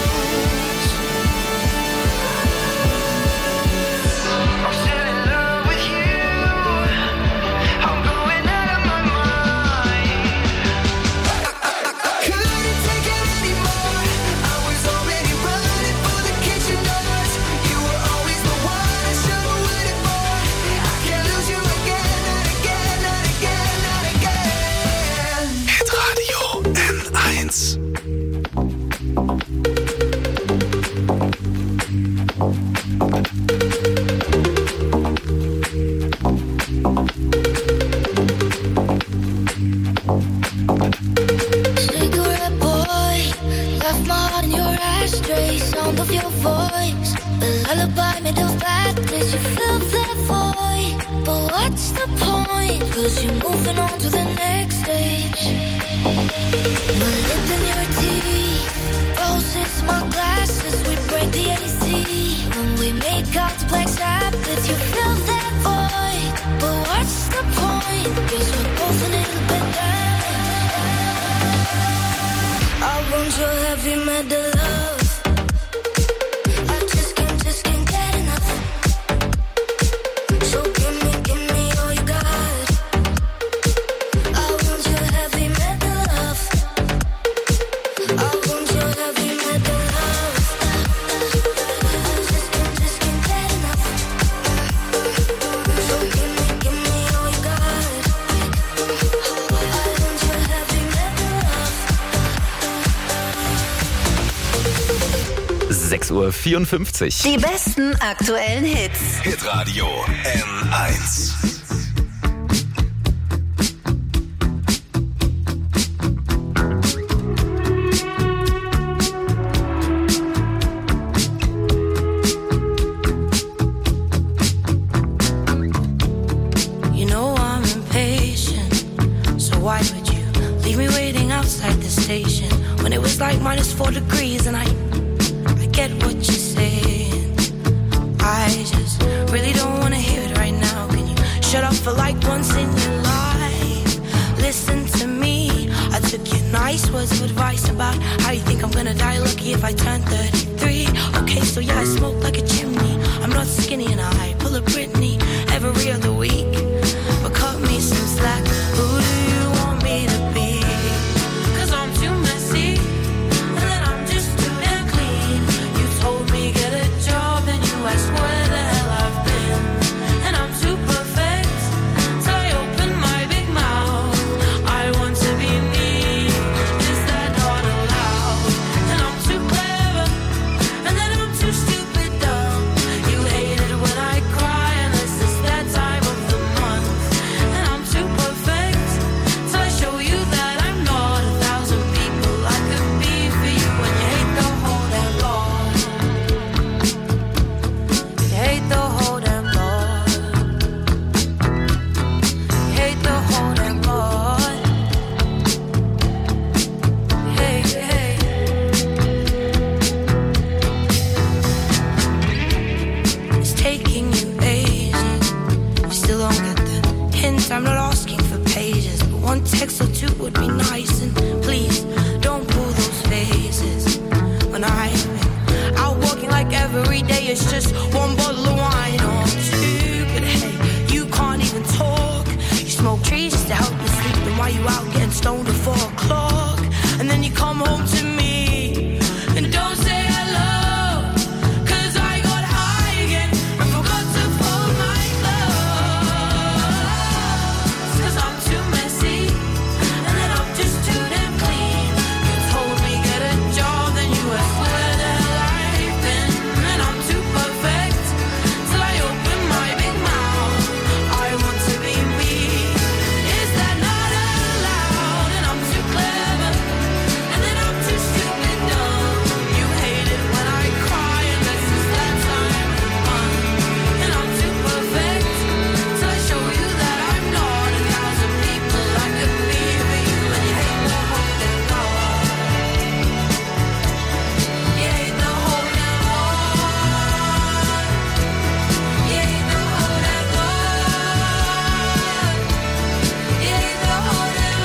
A: I'm still in love with you. I'm going out of my mind. I couldn't take it anymore. I was already running for the kitchen doors. You were always the one I should have waited for. I can't lose you again, not again, not again, not again.
B: Hitradio N1.
G: Cigarette boy, left my heart in your ashtray. Sound of your voice, the lullaby made of badness. You fill that void, but what's the point? Cause you're moving on to the next stage. My lip in your teeth, roses, my glasses. We break the AC when we make out the Black Sabbath. You fill that void, but what's the point? Cause we're both a little bit down. I want your heavy metal love. I just can't get enough. So give me all you got. I want your heavy metal love. I want your heavy metal love. I just can't get enough. So give me all you got. I want your heavy metal love.
D: 6.54 Uhr.
C: Die besten aktuellen Hits.
B: Hitradio N1.
H: You know I'm impatient, so why would you leave me waiting outside the station when it was like like -4 degrees, and I get what you're saying. I just really don't wanna hear it right now. Can you shut up for like once in your life? Listen to me. I took your nice words of advice about how you think I'm gonna die lucky if I turn 33. Okay, so yeah, I smoke like a chimney. I'm not skinny and I pull a Britney every other week. But cut me some slack. Who do you want me to be? 'Cause I'm too messy, and then I'm just too damn clean. You told me get a job, then you asked where the hell I've been. And I'm too perfect, so I open my big mouth. I want to be me, is that not allowed? And I'm too clever, and then I'm too stupid dumb. You hate it when I cry, unless it's that time of the month. And I'm too perfect, so I show you that I'm not 1,000 people I could be for you. And you hate the whole damn lot. You hate the whole damn lot. You hate the whole damn lot. Hey, hey. It's taking you ages. You still don't get the hint. I'm not asking for pages, but one text or two would be nice. And please don't pull those faces when I'm out walking like every day. It's just one bottle of wine or two. But hey, you can't even talk. You smoke trees just to help you sleep. Then why you out getting stoned at 4 o'clock? And then you come home to me and don't say hello. 'Cause I got high again and forgot to fold my clothes. 'Cause I'm too messy, and then I'm just too damn clean. You told me get a job, then you asked where the hell I've been. And I'm too perfect, till I open my big mouth. I want to be me, is that not allowed? And I'm too clever, and then I'm too stupid dumb. You hate it when I cry, unless it's that time of the month. And I'm too perfect, till I show you that I'm not 1,000 people I could be for you. And you hate the whole damn lot. You hate the whole damn lot. You hate the whole damn lot. You hate the whole damn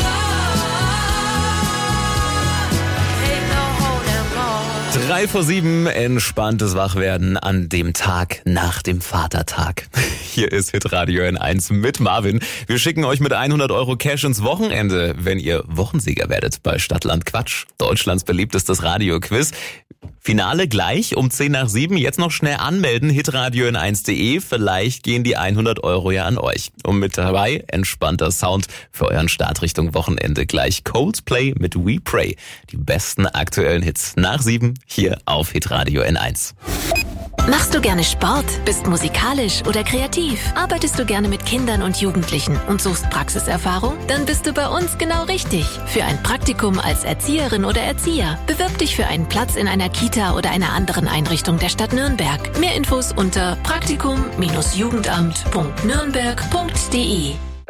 H: lot. You hate the whole damn lot.
D: 3:07, entspanntes Wachwerden an dem Tag nach dem Vatertag. Hier ist Hitradio N1 mit Marvin. Wir schicken euch mit 100 € Cash ins Wochenende, wenn ihr Wochensieger werdet bei Stadtland Quatsch, Deutschlands beliebtestes Radioquiz. Finale gleich um 6:10. Jetzt noch schnell anmelden, hitradio n1.de. Vielleicht gehen die 100 € ja an euch. Und mit dabei entspannter Sound für euren Start Richtung Wochenende. Gleich Coldplay mit We Pray. Die besten aktuellen Hits nach 7 hier auf Hitradio N1.
C: Machst du gerne Sport, bist musikalisch oder kreativ? Arbeitest du gerne mit Kindern und Jugendlichen und suchst Praxiserfahrung? Dann bist du bei uns genau richtig. Für ein Praktikum als Erzieherin oder Erzieher. Bewirb dich für einen Platz in einer Kita oder einer anderen Einrichtung der Stadt Nürnberg. Mehr Infos unter praktikum-jugendamt.nürnberg.de.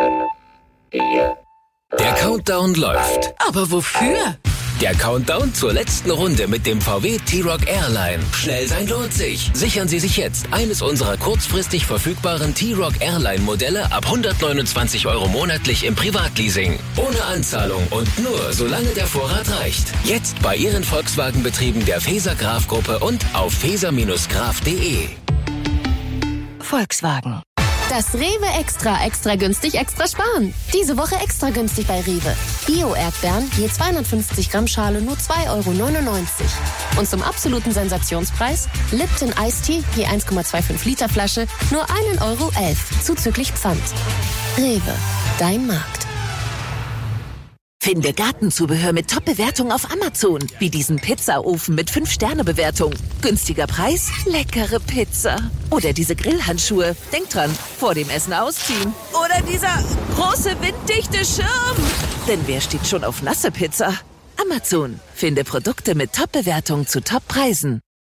T: Der Countdown läuft.
O: Aber wofür?
T: Der Countdown zur letzten Runde mit dem VW T-Roc Airline. Schnell sein lohnt sich. Sichern Sie sich jetzt eines unserer kurzfristig verfügbaren T-Roc Airline Modelle ab 129 € monatlich im Privatleasing. Ohne Anzahlung und nur solange der Vorrat reicht. Jetzt bei Ihren Volkswagen-Betrieben der Faeser Graf Gruppe und auf faeser-graf.de.
R: Volkswagen. Das Rewe extra günstig, extra sparen. Diese Woche extra günstig bei Rewe. Bio-Erdbeeren je 250 Gramm Schale nur 2,99 €. Und zum absoluten Sensationspreis Lipton Iced Tea je 1,25 Liter Flasche nur 1,11 € zuzüglich Pfand. Rewe, dein Markt.
C: Finde Gartenzubehör mit Top-Bewertung auf Amazon. Wie diesen Pizzaofen mit 5-Sterne-Bewertung. Günstiger Preis, leckere Pizza. Oder diese Grillhandschuhe. Denk dran, vor dem Essen ausziehen. Oder dieser große winddichte Schirm. Denn wer steht schon auf nasse Pizza? Amazon. Finde Produkte mit Top-Bewertung zu Top-Preisen.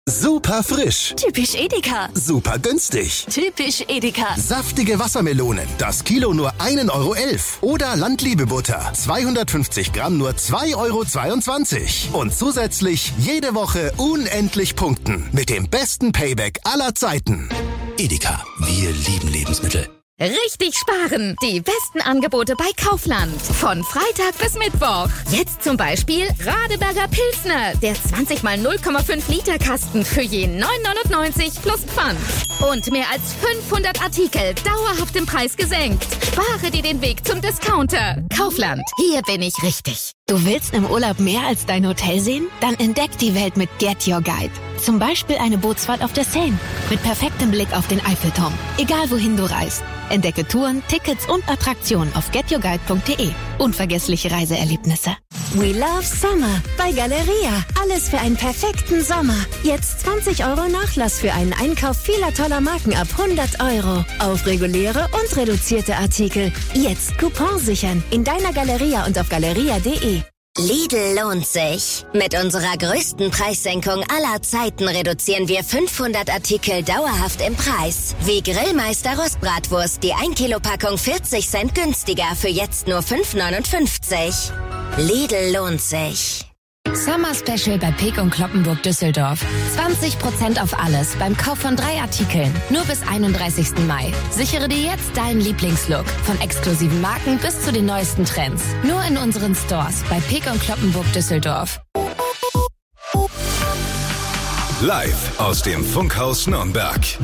B: Super frisch.
C: Typisch Edeka.
B: Super günstig.
C: Typisch Edeka.
B: Saftige Wassermelonen. Das Kilo nur 1,11 Euro. Oder Landliebe-Butter. 250 Gramm nur 2,22 Euro. Und zusätzlich jede Woche unendlich punkten. Mit dem besten Payback aller Zeiten.
K: Edeka, wir lieben Lebensmittel.
R: Richtig sparen! Die besten Angebote bei Kaufland. Von Freitag bis Mittwoch. Jetzt zum Beispiel Radeberger Pilsner. Der 20 mal 0,5 Liter Kasten für je 9,99 plus Pfand. Und mehr als 500 Artikel dauerhaft im Preis gesenkt. Spare dir den Weg zum Discounter. Kaufland. Hier bin ich richtig.
C: Du willst im Urlaub mehr als dein Hotel sehen? Dann entdeck die Welt mit Get Your Guide. Zum Beispiel eine Bootsfahrt auf der Seine. Mit perfektem Blick auf den Eiffelturm. Egal wohin du reist. Entdecke Touren, Tickets und Attraktionen auf getyourguide.de. Unvergessliche Reiseerlebnisse.
J: We love Summer bei Galeria. Alles für einen perfekten Sommer. Jetzt 20 € Nachlass für einen Einkauf vieler toller Marken ab 100 € auf reguläre und reduzierte Artikel. Jetzt Coupon sichern in deiner Galeria und auf galeria.de.
L: Lidl lohnt sich. Mit unserer größten Preissenkung aller Zeiten reduzieren wir 500 Artikel dauerhaft im Preis. Wie Grillmeister Rostbratwurst, die 1 Kilo Packung 40 Cent günstiger für jetzt nur 5,49 €. Lidl lohnt sich.
R: Summer Special bei Peek und Kloppenburg Düsseldorf. 20% auf alles beim Kauf von 3 Artikeln. Nur bis 31. Mai. Sichere dir jetzt deinen Lieblingslook. Von exklusiven Marken bis zu den neuesten Trends. Nur in unseren Stores bei Peek und Kloppenburg Düsseldorf.
B: Live aus dem Funkhaus Nürnberg.